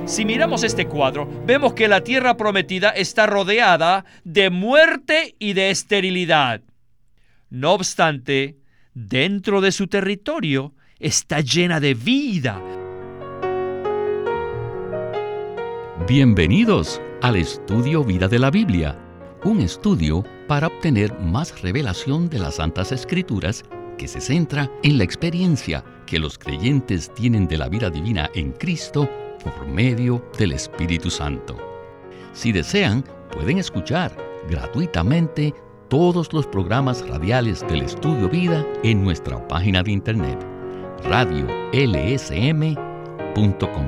Si miramos este cuadro, vemos que la tierra prometida está rodeada de muerte y de esterilidad. No obstante, dentro de su territorio está llena de vida. Bienvenidos al Estudio Vida de la Biblia, un estudio para obtener más revelación de las Santas Escrituras que se centra en la experiencia que los creyentes tienen de la vida divina en Cristo por medio del Espíritu Santo. Si desean, pueden escuchar gratuitamente todos los programas radiales del Estudio Vida en nuestra página de internet, radiolsm.com.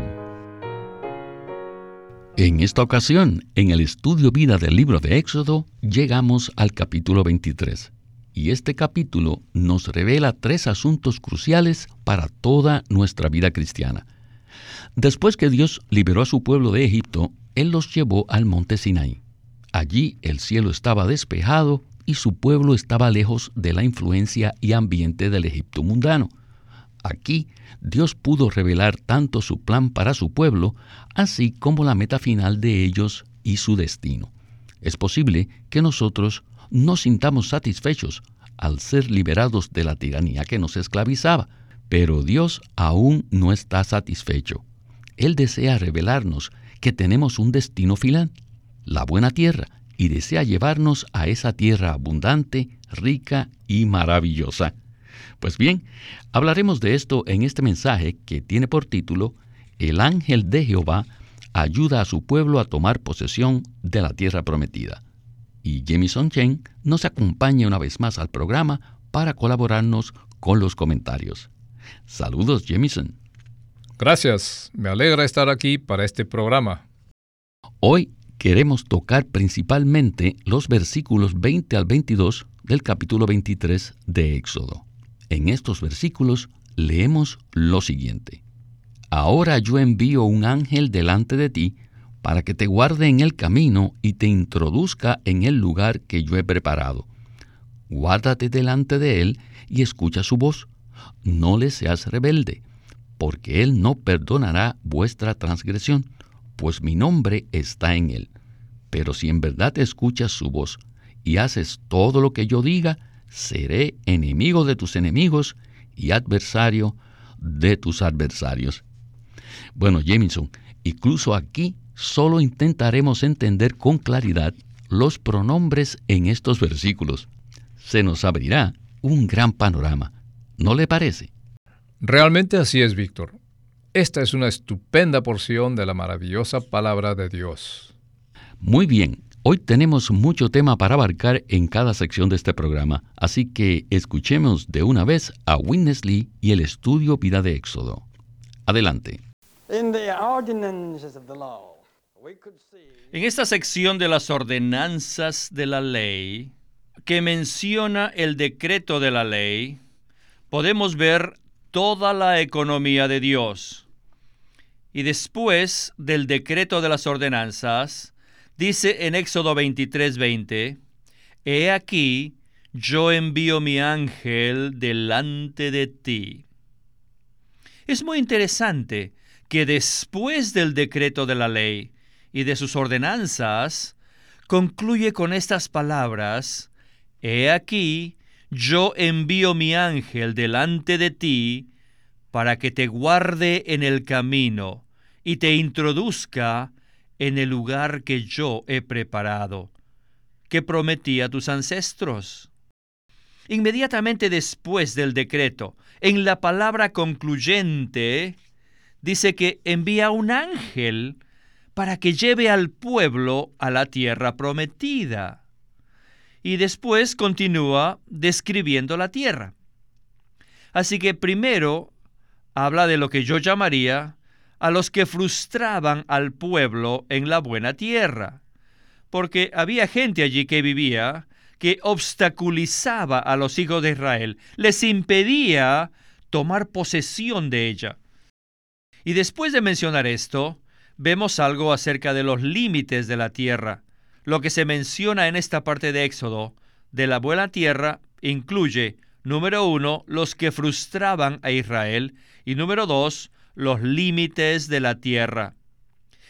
En esta ocasión, en el Estudio Vida del libro de Éxodo, llegamos al capítulo 23. Y este capítulo nos revela 3 asuntos cruciales para toda nuestra vida cristiana. Después que Dios liberó a su pueblo de Egipto, Él los llevó al monte Sinaí. Allí el cielo estaba despejado y su pueblo estaba lejos de la influencia y ambiente del Egipto mundano. Aquí, Dios pudo revelar tanto su plan para su pueblo, así como la meta final de ellos y su destino. Es posible que nosotros nos sintamos satisfechos al ser liberados de la tiranía que nos esclavizaba, pero Dios aún no está satisfecho. Él desea revelarnos que tenemos un destino final, la buena tierra, y desea llevarnos a esa tierra abundante, rica y maravillosa. Pues bien, hablaremos de esto en este mensaje que tiene por título El ángel de Jehová ayuda a su pueblo a tomar posesión de la tierra prometida. Y Jamison Chen nos acompaña una vez más al programa para colaborarnos con los comentarios. Saludos, Jamison. Gracias, me alegra estar aquí para este programa. Hoy queremos tocar principalmente los versículos 20 al 22 del capítulo 23 de Éxodo. En estos versículos leemos lo siguiente: Ahora yo envío un ángel delante de ti para que te guarde en el camino y te introduzca en el lugar que yo he preparado. Guárdate delante de él y escucha su voz. No le seas rebelde, porque él no perdonará vuestra transgresión, pues mi nombre está en él. Pero si en verdad escuchas su voz y haces todo lo que yo diga, seré enemigo de tus enemigos y adversario de tus adversarios. Bueno, Jamison, incluso aquí solo intentaremos entender con claridad los pronombres en estos versículos. Se nos abrirá un gran panorama, ¿no le parece? Realmente así es, Víctor. Esta es una estupenda porción de la maravillosa palabra de Dios. Muy bien, hoy tenemos mucho tema para abarcar en cada sección de este programa, así que escuchemos de una vez a Witness Lee y el Estudio Vida de Éxodo. Adelante. En esta sección de las ordenanzas de la ley, que menciona el decreto de la ley, podemos ver toda la economía de Dios. Y después del decreto de las ordenanzas, dice en Éxodo 23:20, He aquí, yo envío mi ángel delante de ti. Es muy interesante que después del decreto de la ley y de sus ordenanzas, concluye con estas palabras: He aquí, yo envío mi ángel delante de ti para que te guarde en el camino y te introduzca en el lugar que yo he preparado, que prometí a tus ancestros. Inmediatamente después del decreto, en la palabra concluyente, dice que envía un ángel para que lleve al pueblo a la tierra prometida. Y después continúa describiendo la tierra. Así que primero habla de lo que yo llamaría a los que frustraban al pueblo en la buena tierra, porque había gente allí que vivía que obstaculizaba a los hijos de Israel, les impedía tomar posesión de ella. Y después de mencionar esto, vemos algo acerca de los límites de la tierra. Lo que se menciona en esta parte de Éxodo de la buena tierra incluye, número 1, los que frustraban a Israel, y número 2, los límites de la tierra.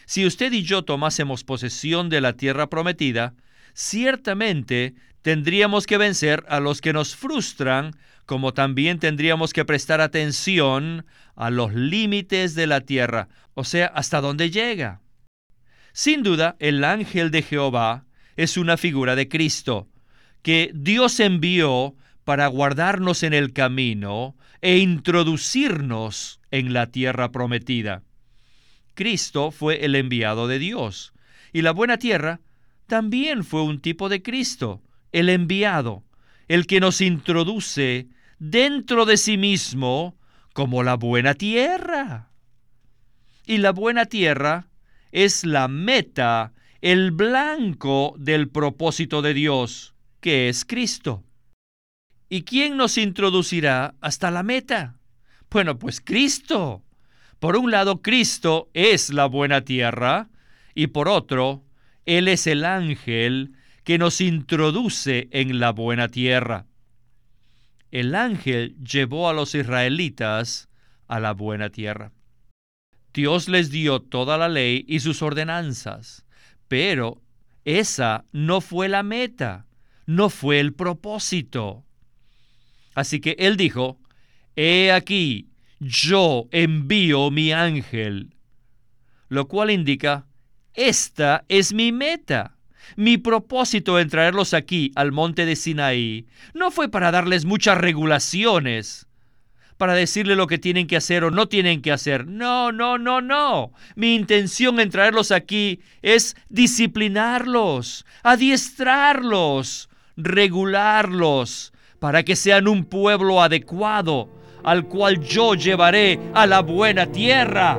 Si usted y yo tomásemos posesión de la tierra prometida, ciertamente tendríamos que vencer a los que nos frustran, como también tendríamos que prestar atención a los límites de la tierra, o sea, hasta dónde llega. Sin duda, el ángel de Jehová es una figura de Cristo, que Dios envió para guardarnos en el camino e introducirnos en la tierra prometida. Cristo fue el enviado de Dios, y la buena tierra también fue un tipo de Cristo, el enviado, el que nos introduce dentro de sí mismo como la buena tierra. Y la buena tierra es la meta, el blanco del propósito de Dios, que es Cristo. ¿Y quién nos introducirá hasta la meta? Bueno, pues Cristo. Por un lado, Cristo es la buena tierra, y por otro, Él es el ángel que nos introduce en la buena tierra. El ángel llevó a los israelitas a la buena tierra. Dios les dio toda la ley y sus ordenanzas, pero esa no fue la meta, no fue el propósito. Así que Él dijo, «He aquí, yo envío mi ángel», lo cual indica, esta es mi meta. Mi propósito en traerlos aquí al monte de Sinaí no fue para darles muchas regulaciones, para decirle lo que tienen que hacer o no tienen que hacer. No. Mi intención en traerlos aquí es disciplinarlos, adiestrarlos, regularlos, para que sean un pueblo adecuado, al cual yo llevaré a la buena tierra.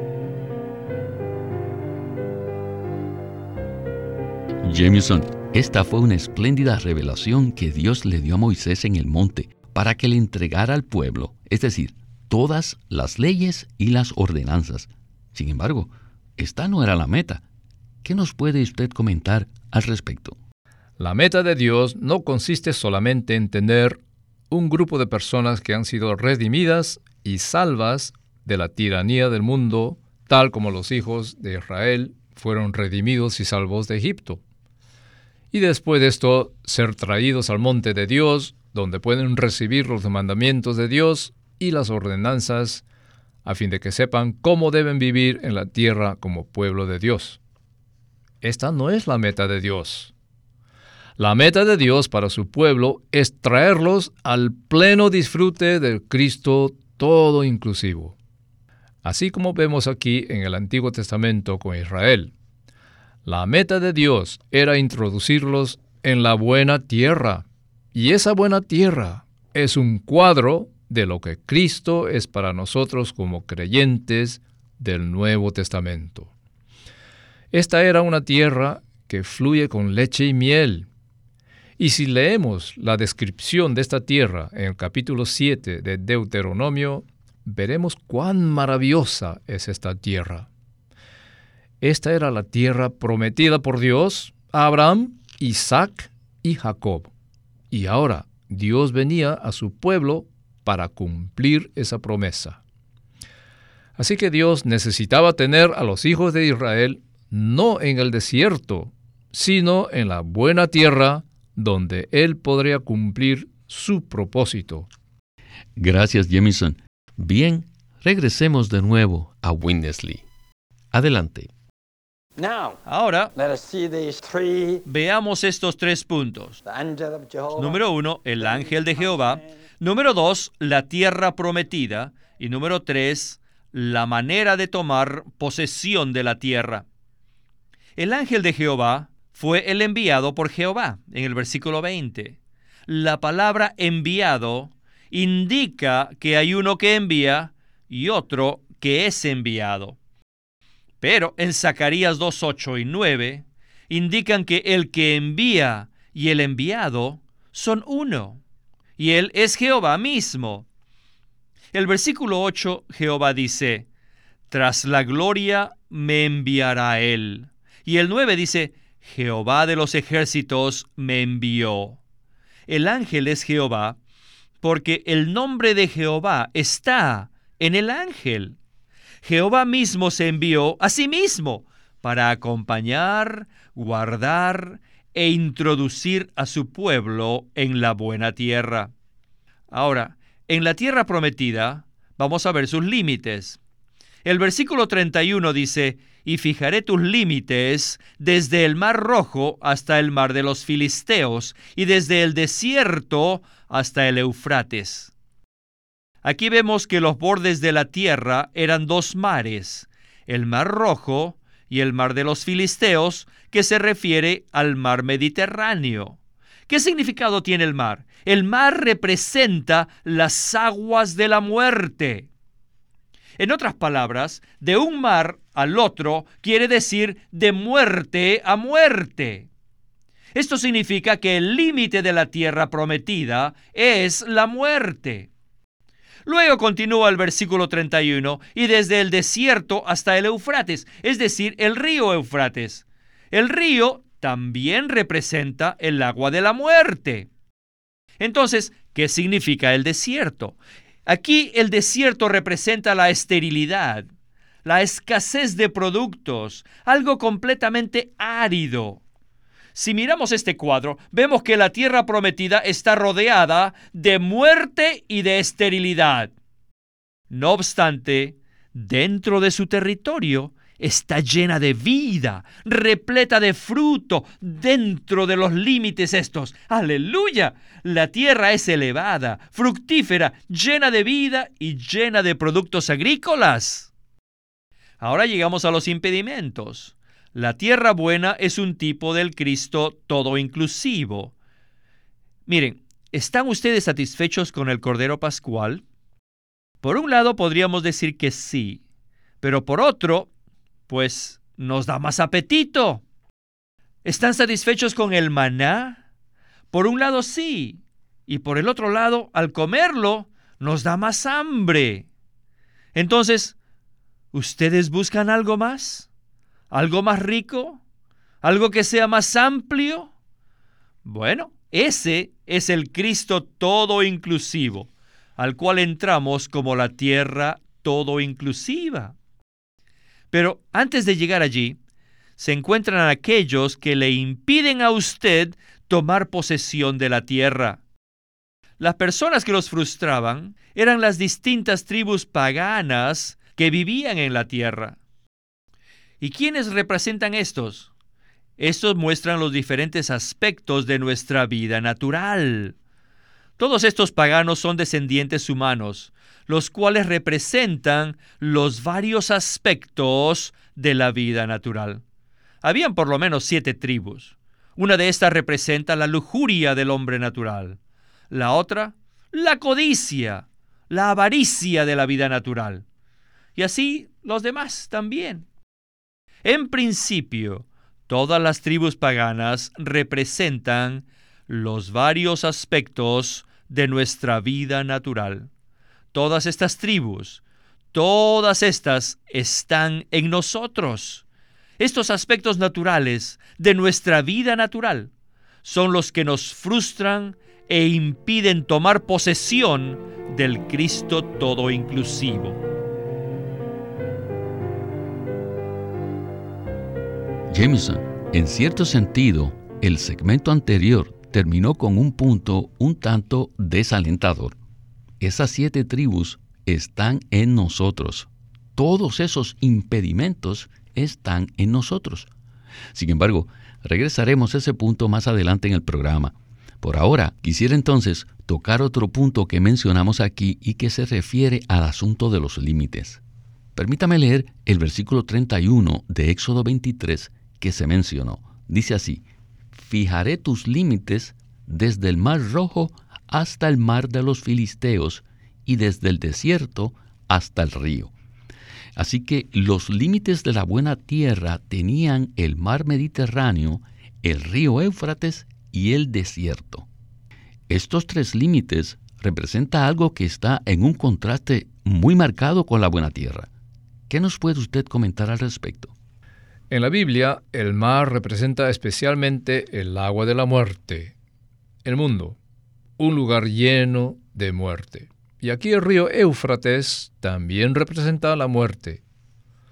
Jameson, esta fue una espléndida revelación que Dios le dio a Moisés en el monte para que le entregara al pueblo, es decir, todas las leyes y las ordenanzas. Sin embargo, esta no era la meta. ¿Qué nos puede usted comentar al respecto? La meta de Dios no consiste solamente en tener un grupo de personas que han sido redimidas y salvas de la tiranía del mundo, tal como los hijos de Israel fueron redimidos y salvos de Egipto. Y después de esto, ser traídos al monte de Dios, donde pueden recibir los mandamientos de Dios y las ordenanzas, a fin de que sepan cómo deben vivir en la tierra como pueblo de Dios. Esta no es la meta de Dios. La meta de Dios para su pueblo es traerlos al pleno disfrute del Cristo todo inclusivo. Así como vemos aquí en el Antiguo Testamento con Israel. La meta de Dios era introducirlos en la buena tierra, y esa buena tierra es un cuadro de lo que Cristo es para nosotros como creyentes del Nuevo Testamento. Esta era una tierra que fluye con leche y miel, y si leemos la descripción de esta tierra en el capítulo 7 de Deuteronomio, veremos cuán maravillosa es esta tierra. Esta era la tierra prometida por Dios a Abraham, Isaac y Jacob. Y ahora Dios venía a su pueblo para cumplir esa promesa. Así que Dios necesitaba tener a los hijos de Israel no en el desierto, sino en la buena tierra donde Él podría cumplir su propósito. Gracias, Jameson. Bien, regresemos de nuevo a Winnesley. Adelante. Ahora, veamos estos 3 puntos. Número 1, el ángel de Jehová. Número 2, la tierra prometida. Y número 3, la manera de tomar posesión de la tierra. El ángel de Jehová fue el enviado por Jehová, en el versículo 20. La palabra enviado indica que hay uno que envía y otro que es enviado. Pero en Zacarías 2:8 y 9 indican que el que envía y el enviado son uno, y él es Jehová mismo. El versículo 8, Jehová dice, tras la gloria me enviará él. Y el 9 dice, Jehová de los ejércitos me envió. El ángel es Jehová, porque el nombre de Jehová está en el ángel. Jehová mismo se envió a sí mismo, para acompañar, guardar e introducir a su pueblo en la buena tierra. Ahora, en la tierra prometida, vamos a ver sus límites. El versículo 31 dice: «Y fijaré tus límites desde el mar Rojo hasta el mar de los Filisteos, y desde el desierto hasta el Eufrates». Aquí vemos que los bordes de la tierra eran dos mares, el mar Rojo y el mar de los Filisteos, que se refiere al mar Mediterráneo. ¿Qué significado tiene el mar? El mar representa las aguas de la muerte. En otras palabras, de un mar al otro quiere decir de muerte a muerte. Esto significa que el límite de la tierra prometida es la muerte. Luego continúa el versículo 31, y desde el desierto hasta el Eufrates, es decir, el río Eufrates. El río también representa el agua de la muerte. Entonces, ¿qué significa el desierto? Aquí el desierto representa la esterilidad, la escasez de productos, algo completamente árido. Si miramos este cuadro, vemos que la tierra prometida está rodeada de muerte y de esterilidad. No obstante, dentro de su territorio está llena de vida, repleta de fruto dentro de los límites estos. ¡Aleluya! La tierra es elevada, fructífera, llena de vida y llena de productos agrícolas. Ahora llegamos a los impedimentos. La tierra buena es un tipo del Cristo todo inclusivo. Miren, ¿están ustedes satisfechos con el Cordero Pascual? Por un lado podríamos decir que sí, pero por otro, pues nos da más apetito. ¿Están satisfechos con el maná? Por un lado sí, y por el otro lado, al comerlo, nos da más hambre. Entonces, ¿ustedes buscan algo más? ¿Algo más rico? ¿Algo que sea más amplio? Bueno, ese es el Cristo todo inclusivo, al cual entramos como la tierra todo inclusiva. Pero antes de llegar allí, se encuentran aquellos que le impiden a usted tomar posesión de la tierra. Las personas que los frustraban eran las distintas tribus paganas que vivían en la tierra. ¿Y quiénes representan estos? Estos muestran los diferentes aspectos de nuestra vida natural. Todos estos paganos son descendientes humanos, los cuales representan los varios aspectos de la vida natural. Habían por lo menos 7 tribus. Una de estas representa la lujuria del hombre natural. La otra, la codicia, la avaricia de la vida natural. Y así los demás también. En principio, todas las tribus paganas representan los varios aspectos de nuestra vida natural. Todas estas tribus, todas estas están en nosotros. Estos aspectos naturales de nuestra vida natural son los que nos frustran e impiden tomar posesión del Cristo todo inclusivo. Jameson, en cierto sentido, el segmento anterior terminó con un punto un tanto desalentador. Esas 7 tribus están en nosotros. Todos esos impedimentos están en nosotros. Sin embargo, regresaremos a ese punto más adelante en el programa. Por ahora, quisiera entonces tocar otro punto que mencionamos aquí y que se refiere al asunto de los límites. Permítame leer el versículo 31 de Éxodo 23 que se mencionó. Dice así: «Fijaré tus límites desde el mar Rojo hasta el mar de los Filisteos y desde el desierto hasta el río». Así que los límites de la buena tierra tenían el mar Mediterráneo, el río Éufrates y el desierto. Estos 3 límites representan algo que está en un contraste muy marcado con la buena tierra. ¿Qué nos puede usted comentar al respecto? En la Biblia, el mar representa especialmente el agua de la muerte, el mundo, un lugar lleno de muerte. Y aquí el río Éufrates también representa la muerte.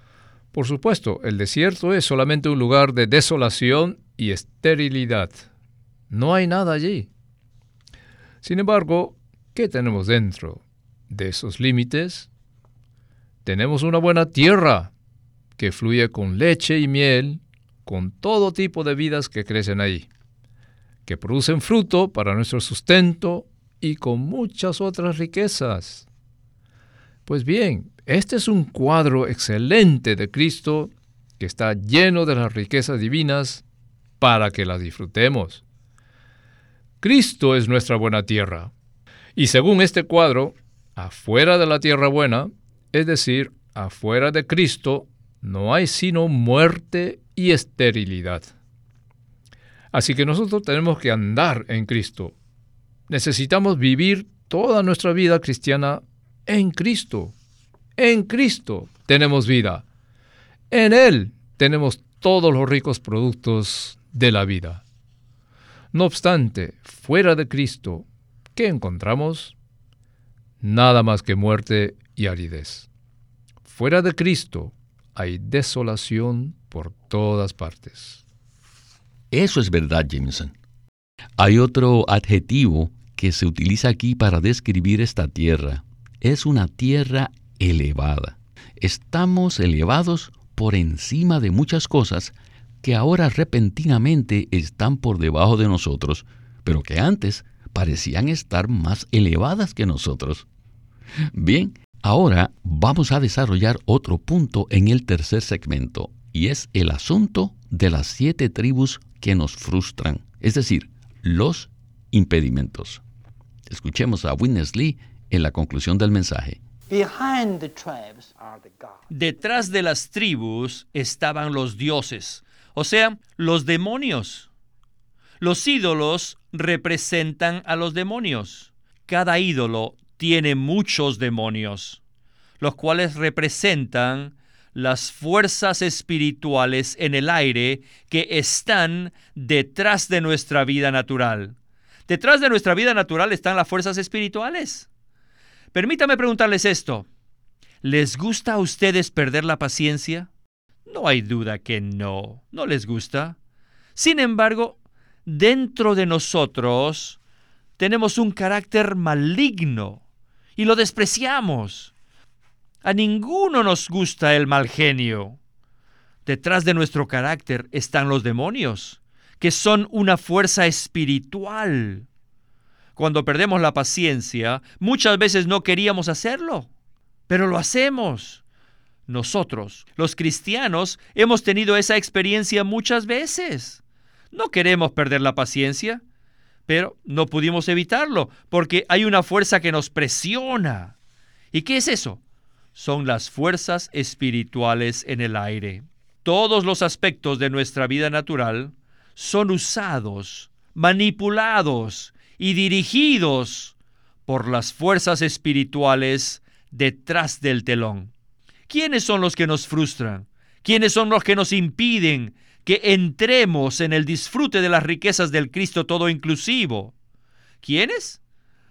Por supuesto, el desierto es solamente un lugar de desolación y esterilidad. No hay nada allí. Sin embargo, ¿qué tenemos dentro de esos límites? Tenemos una buena tierra que fluye con leche y miel, con todo tipo de vidas que crecen ahí, que producen fruto para nuestro sustento y con muchas otras riquezas. Pues bien, este es un cuadro excelente de Cristo que está lleno de las riquezas divinas para que las disfrutemos. Cristo es nuestra buena tierra. Y según este cuadro, afuera de la tierra buena, es decir, afuera de Cristo, no hay sino muerte y esterilidad. Así que nosotros tenemos que andar en Cristo. Necesitamos vivir toda nuestra vida cristiana en Cristo. En Cristo tenemos vida. En Él tenemos todos los ricos productos de la vida. No obstante, fuera de Cristo, ¿qué encontramos? Nada más que muerte y aridez. Fuera de Cristo hay desolación por todas partes. Eso es verdad, Jameson. Hay otro adjetivo que se utiliza aquí para describir esta tierra. Es una tierra elevada. Estamos elevados por encima de muchas cosas que ahora repentinamente están por debajo de nosotros, pero que antes parecían estar más elevadas que nosotros. Bien, ahora vamos a desarrollar otro punto en el tercer segmento, y es el asunto de las 7 tribus que nos frustran, es decir, los impedimentos. Escuchemos a Witness Lee en la conclusión del mensaje. Detrás de las tribus estaban los dioses, o sea, los demonios. Los ídolos representan a los demonios. Cada ídolo tiene muchos demonios, los cuales representan las fuerzas espirituales en el aire que están detrás de nuestra vida natural. Detrás de nuestra vida natural están las fuerzas espirituales. Permítame preguntarles esto. ¿Les gusta a ustedes perder la paciencia? No hay duda que no les gusta. Sin embargo, dentro de nosotros tenemos un carácter maligno y lo despreciamos. A ninguno nos gusta el mal genio. Detrás de nuestro carácter están los demonios, que son una fuerza espiritual. Cuando perdemos la paciencia, muchas veces no queríamos hacerlo, pero lo hacemos. Nosotros, los cristianos, hemos tenido esa experiencia muchas veces. No queremos perder la paciencia, pero no pudimos evitarlo, porque hay una fuerza que nos presiona. ¿Y qué es eso? Son las fuerzas espirituales en el aire. Todos los aspectos de nuestra vida natural son usados, manipulados y dirigidos por las fuerzas espirituales detrás del telón. ¿Quiénes son los que nos frustran? ¿Quiénes son los que nos impiden que entremos en el disfrute de las riquezas del Cristo todo inclusivo? ¿Quiénes?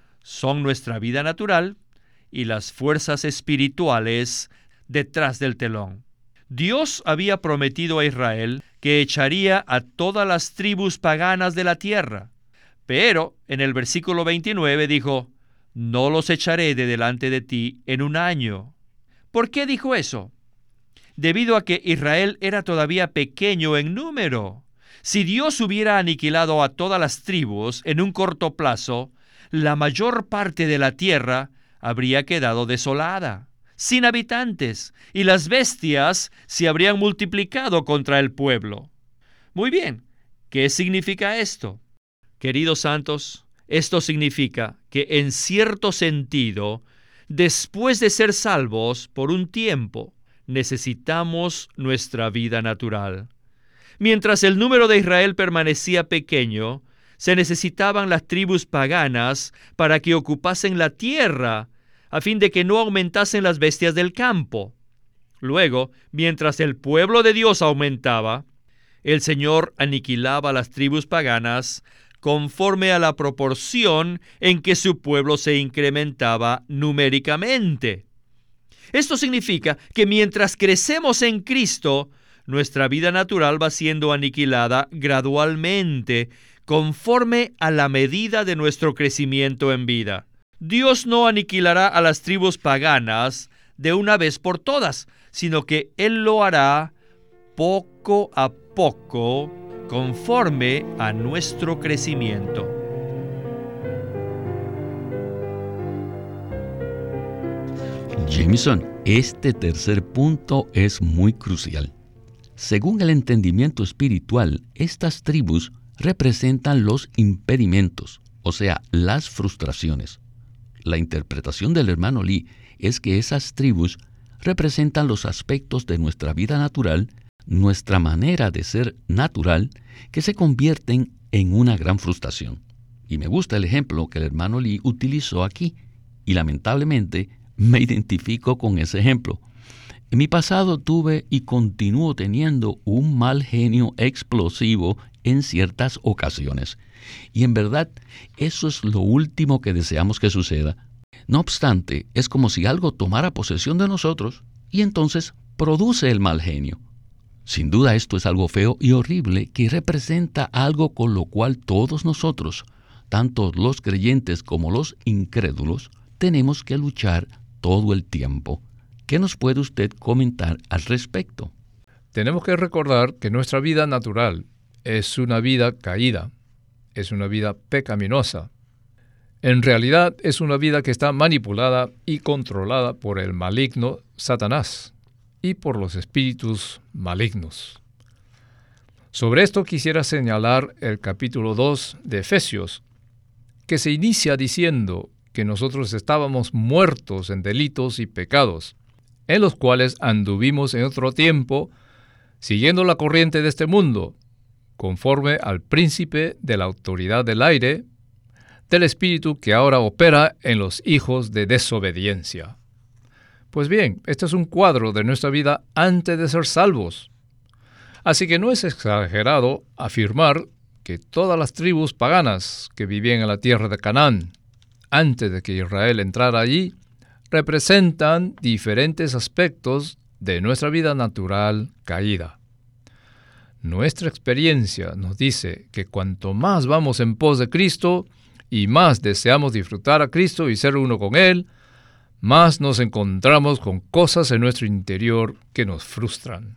Son nuestra vida natural y las fuerzas espirituales detrás del telón. Dios había prometido a Israel que echaría a todas las tribus paganas de la tierra, pero en el versículo 29 dijo, no los echaré de delante de ti en un año. ¿Por qué dijo eso? Debido a que Israel era todavía pequeño en número. Si Dios hubiera aniquilado a todas las tribus en un corto plazo, la mayor parte de la tierra habría quedado desolada, sin habitantes, y las bestias se habrían multiplicado contra el pueblo. Muy bien, ¿qué significa esto? Queridos santos, esto significa que en cierto sentido, después de ser salvos por un tiempo, necesitamos nuestra vida natural. Mientras el número de Israel permanecía pequeño, se necesitaban las tribus paganas para que ocupasen la tierra, a fin de que no aumentasen las bestias del campo. Luego, mientras el pueblo de Dios aumentaba, el Señor aniquilaba las tribus paganas conforme a la proporción en que su pueblo se incrementaba numéricamente. Esto significa que mientras crecemos en Cristo, nuestra vida natural va siendo aniquilada gradualmente, conforme a la medida de nuestro crecimiento en vida. Dios no aniquilará a las tribus paganas de una vez por todas, sino que Él lo hará poco a poco, conforme a nuestro crecimiento. Jameson, este tercer punto es muy crucial. Según el entendimiento espiritual, estas tribus representan los impedimentos, o sea, las frustraciones. La interpretación del hermano Lee es que esas tribus representan los aspectos de nuestra vida natural, nuestra manera de ser natural, que se convierten en una gran frustración. Y me gusta el ejemplo que el hermano Lee utilizó aquí, y lamentablemente me identifico con ese ejemplo. En mi pasado tuve y continúo teniendo un mal genio explosivo en ciertas ocasiones. Y en verdad, eso es lo último que deseamos que suceda. No obstante, es como si algo tomara posesión de nosotros y entonces produce el mal genio. Sin duda esto es algo feo y horrible que representa algo con lo cual todos nosotros, tanto los creyentes como los incrédulos, tenemos que luchar todo el tiempo. ¿Qué nos puede usted comentar al respecto? Tenemos que recordar que nuestra vida natural es una vida caída, es una vida pecaminosa. En realidad es una vida que está manipulada y controlada por el maligno Satanás y por los espíritus malignos. Sobre esto quisiera señalar el capítulo 2 de Efesios, que se inicia diciendo que nosotros estábamos muertos en delitos y pecados, en los cuales anduvimos en otro tiempo, siguiendo la corriente de este mundo, conforme al príncipe de la autoridad del aire, del espíritu que ahora opera en los hijos de desobediencia. Pues bien, este es un cuadro de nuestra vida antes de ser salvos. Así que no es exagerado afirmar que todas las tribus paganas que vivían en la tierra de Canaán, antes de que Israel entrara allí, representan diferentes aspectos de nuestra vida natural caída. Nuestra experiencia nos dice que cuanto más vamos en pos de Cristo y más deseamos disfrutar a Cristo y ser uno con Él, más nos encontramos con cosas en nuestro interior que nos frustran.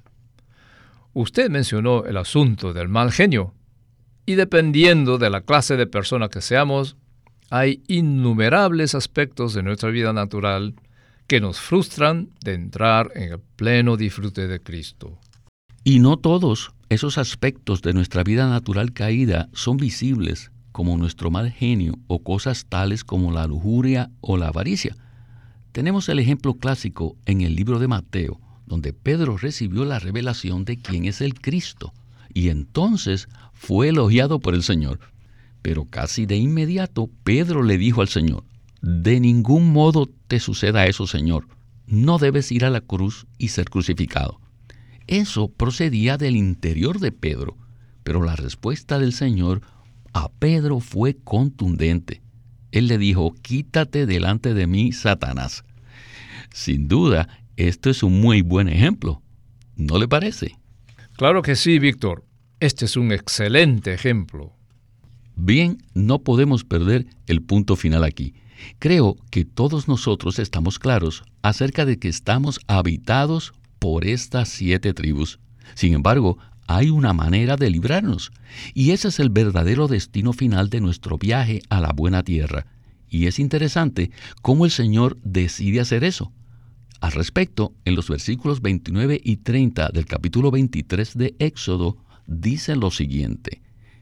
Usted mencionó el asunto del mal genio, y dependiendo de la clase de persona que seamos, hay innumerables aspectos de nuestra vida natural que nos frustran de entrar en el pleno disfrute de Cristo. Y no todos esos aspectos de nuestra vida natural caída son visibles, como nuestro mal genio o cosas tales como la lujuria o la avaricia. Tenemos el ejemplo clásico en el libro de Mateo, donde Pedro recibió la revelación de quién es el Cristo, y entonces fue elogiado por el Señor. Pero casi de inmediato Pedro le dijo al Señor: «De ningún modo te suceda eso, Señor. No debes ir a la cruz y ser crucificado». Eso procedía del interior de Pedro, pero la respuesta del Señor a Pedro fue contundente. Él le dijo: «Quítate delante de mí, Satanás». Sin duda, esto es un muy buen ejemplo, ¿no le parece? Claro que sí, Víctor. Este es un excelente ejemplo. Bien, no podemos perder el punto final aquí. Creo que todos nosotros estamos claros acerca de que estamos habitados por estas 7 tribus. Sin embargo, hay una manera de librarnos, y ese es el verdadero destino final de nuestro viaje a la buena tierra. Y es interesante cómo el Señor decide hacer eso. Al respecto, en los versículos 29 y 30 del capítulo 23 de Éxodo, dice lo siguiente: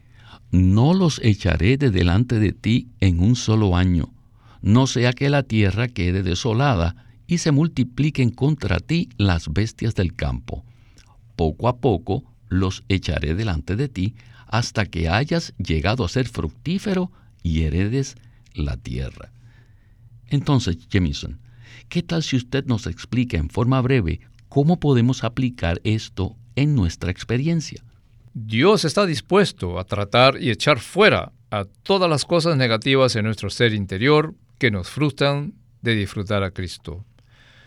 «No los echaré de delante de ti en un solo año, no sea que la tierra quede desolada y se multipliquen contra ti las bestias del campo. Poco a poco los echaré delante de ti hasta que hayas llegado a ser fructífero y heredes la tierra». Entonces, Jameson, ¿qué tal si usted nos explica en forma breve cómo podemos aplicar esto en nuestra experiencia? Dios está dispuesto a tratar y echar fuera a todas las cosas negativas en nuestro ser interior que nos frustran de disfrutar a Cristo.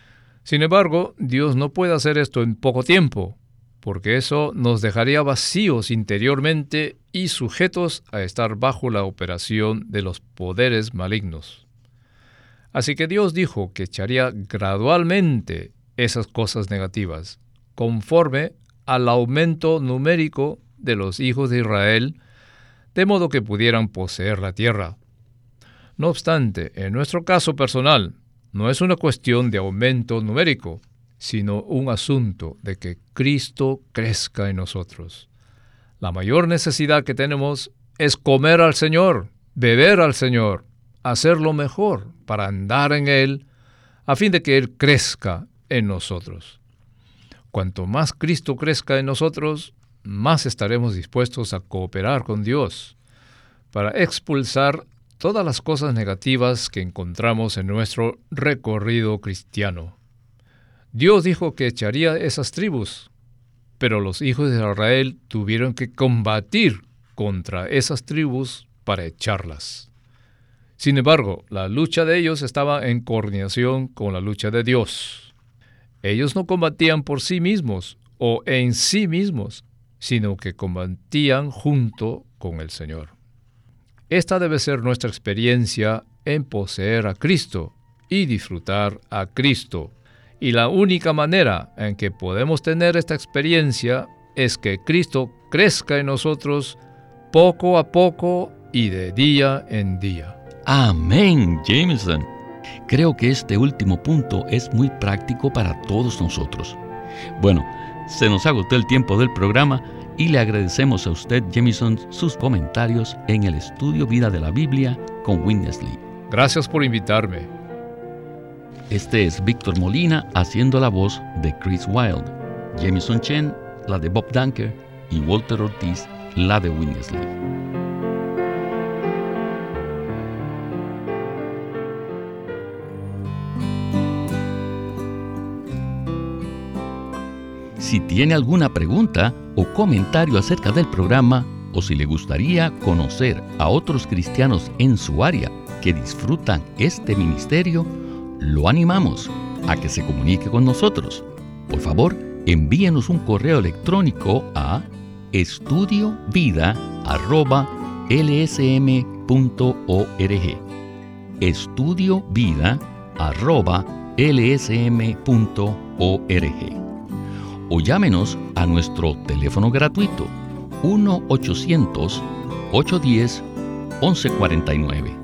Sin embargo, Dios no puede hacer esto en poco tiempo, porque eso nos dejaría vacíos interiormente y sujetos a estar bajo la operación de los poderes malignos. Así que Dios dijo que echaría gradualmente esas cosas negativas, conforme al aumento numérico de los hijos de Israel, de modo que pudieran poseer la tierra. No obstante, en nuestro caso personal, no es una cuestión de aumento numérico, sino un asunto de que Cristo crezca en nosotros. La mayor necesidad que tenemos es comer al Señor, beber al Señor, hacerlo mejor para andar en Él, a fin de que Él crezca en nosotros. Cuanto más Cristo crezca en nosotros, más estaremos dispuestos a cooperar con Dios para expulsar todas las cosas negativas que encontramos en nuestro recorrido cristiano. Dios dijo que echaría esas tribus, pero los hijos de Israel tuvieron que combatir contra esas tribus para echarlas. Sin embargo, la lucha de ellos estaba en coordinación con la lucha de Dios. Ellos no combatían por sí mismos o en sí mismos, sino que combatían junto con el Señor. Esta debe ser nuestra experiencia en poseer a Cristo y disfrutar a Cristo. Y la única manera en que podemos tener esta experiencia es que Cristo crezca en nosotros poco a poco y de día en día. Amén, Jameson. Creo que este último punto es muy práctico para todos nosotros. Bueno, se nos agotó el tiempo del programa y le agradecemos a usted, Jameson, sus comentarios en el estudio Vida de la Biblia con Witness Lee. Gracias por invitarme. Este es Víctor Molina haciendo la voz de Chris Wilde, Jameson Chen, la de Bob Dunker, y Walter Ortiz, la de Witness Lee. Si tiene alguna pregunta o comentario acerca del programa, o si le gustaría conocer a otros cristianos en su área que disfrutan este ministerio, lo animamos a que se comunique con nosotros. Por favor, envíenos un correo electrónico a estudiovida@lsm.org. estudiovida@lsm.org. O llámenos a nuestro teléfono gratuito 1-800-810-1149.